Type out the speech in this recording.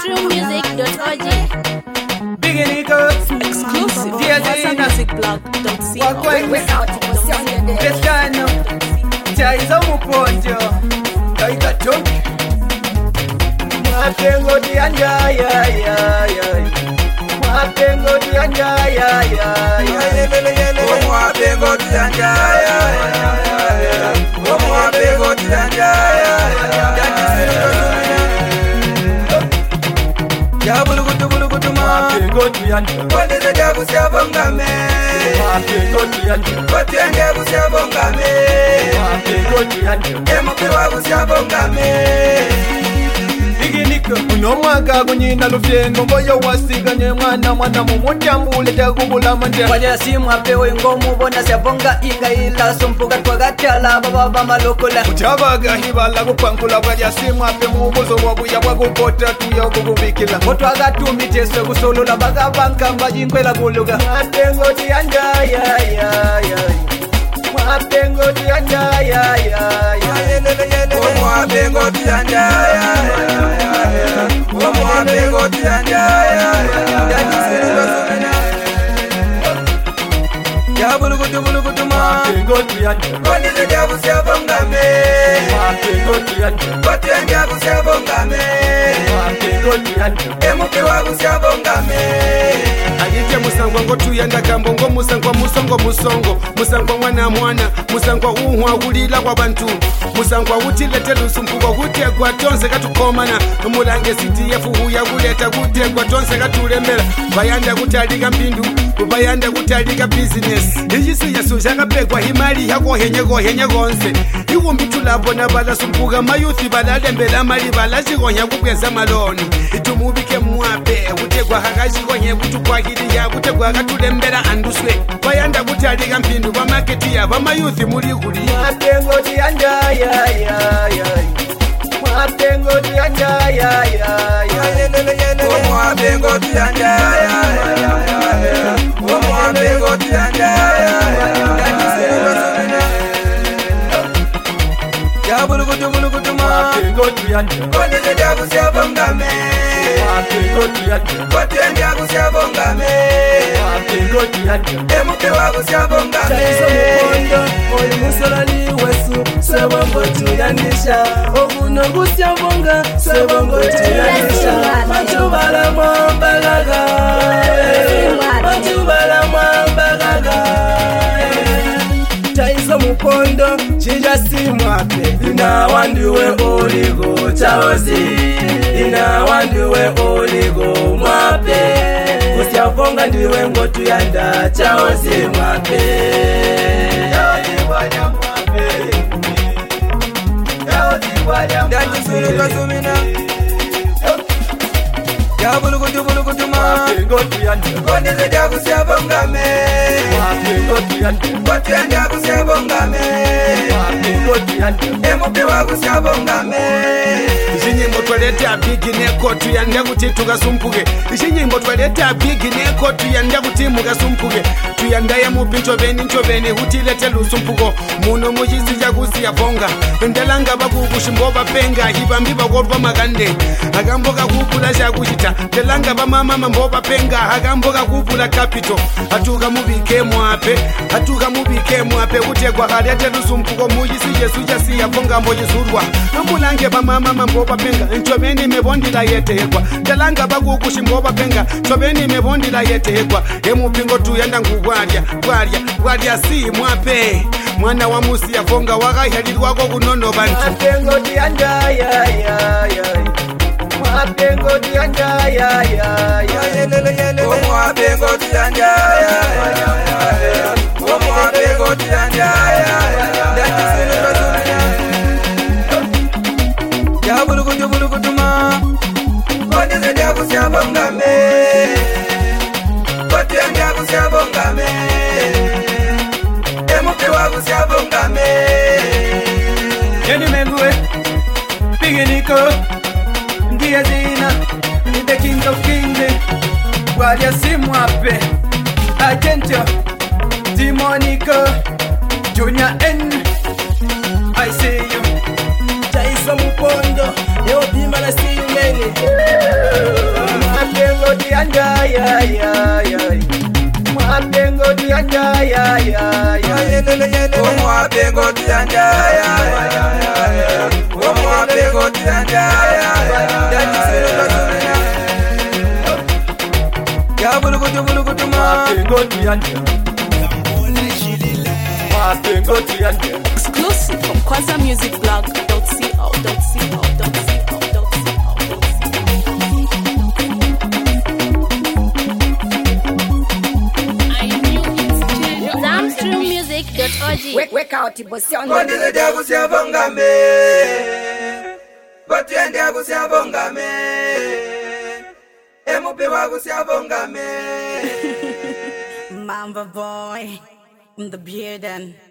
TrueMusic.org. Beginning girls, Exclusive. musicblog.co. Walk away without this guy now. Chaiza mukonjo, kaika tuk. Mapengo dianja ya. Mapengo dianja ya. Mapengo dianja ya. Mapengo dianja ya bulukutu ma. Mapengo dianja. Kwende za jabu siya bongame. Mapengo dianja. Kwende za jabu siya bongame. Mapengo dianja. Emupe wabu siya bongame. Unomwaga kunyina lufyengo ngoyo wasiganye mwana mumutyambule takubula manje Wanya simu apewe ngomu bona syabonga inga ila sumpuka twagatyala baba malokola Utabaga hibala kupankula bwalya simu ape mubuzo wabuya bwakupota tuya kukubikila otwagatumiteeswe kusolola bagabanka mbajinkwela kuluga Mapengo dianja Mapengo dianja Mapengo dianja Mapengo dianja ya bulukutu ma. Mapengo dianja Kwende za jabu siya bongame. Mapengo dianja Kwende za jabu siya bongame. Mapengo dianja Emupe wabu siya bongame. Agike musangwa ngotuyanda gambo ngo musangwa musongo musangwa mwana musangwa uhwa kulila kwa bantu musangwa utiletela usumpuko kutegwa tonse katukomana mulange CTF huya kuleta kutegwa tonse katulembela bayanda kutalika mpindu bayanda kutalika business ijisi yasuja kapegwa himali yako henye gonse iwumbi tulabona bala sumpuka mayuthi balalembela mali balashikonya kukweza maloni itumubike mwape kutegwa hakashikonya kutukwakili ya kutegwa katulembela anduswe bayanda kutalika mpindu bamaketi ya bamayuthi muli kuli Mapengo dianja Mapengo dianja Mapengo dianja Mapengo dianja ya bulukutu ma. Mapengo dianja Kwende za jabu siya bongame. Mapengo dianja Kwende za jabu siya bongame. Mapengo dianja Emupe wabu siya bongame. mukondo oli musolani wesu sebongo tuyandisha obuno busyabonga sebongo tuyandisha batubala mwambagaga Chaiza mukondo chija simwape ina wandiwe oligo chaozi ina wandiwe oligo mwape usyabonga ndiwe ngotuyanda chaozi mwape ya bulukutu ma. Mapengo dianja Kwende za jabu siya bongame. Mapengo dianja Kwende za jabu siya bongame. Mapengo dianja Emupe wabu siya bongame. ichinyimbo twaleta bigi neko tuyanda kuti tukasumpuke ichinyimbo twaleta bigi neko tuyanda kuti mukasumpuke tuyandaya mupi nchoveni hutiletela usumpuko muno muchisi chakusiya vonga ndalanga bakukushimbo bapenga ibambi bakotwa makande akambo kakupula chakuchita ndalanga bamama mbo bapenga akambo kakupula capital atuka mubike mwape kutegwa kaletela usumpuko muchisi chesu chasiya vonga mbochisulwa amulange bamama mbo bapenga nchoveni mebondila yetekwa ndalanga bakukushimbo bapenga nchoveni mebondila yetekwa emupingo tuyanda ngubwalya si mwape mwana wa musi yavonga wakahyalilwako kunono bantu Mapengo dianja Mapengo dianja Mapengo dianja Mapengo dianja ya bulukutu ma. Kwende za jabu siya bongame. Kwende za jabu siya bongame. Emupe wabu siya bongame. Yeni mengue Piginiko Ndia zina Ni the king of kings Walia simwape Agento Demonico Junior N I see you Chaiza mukondo Yo bima na see you many tuyanda ya ya ya. Mwapengo tuyanda ya ya ya. Mwapengo tuyanda ya ya. Mwapengo tuyanda ya ya. Ya bulukutu ma. Mwapengo tuyanda. Mwapengo tuyanda. Exclusive from kwazamusicblog.co.co. Zamstrummusic.org. Wake out, Bosion. Kondize jagu siabongame. Kotiende jagu siabongame. Emupe wagu siabongame. Mamba boy in the beard and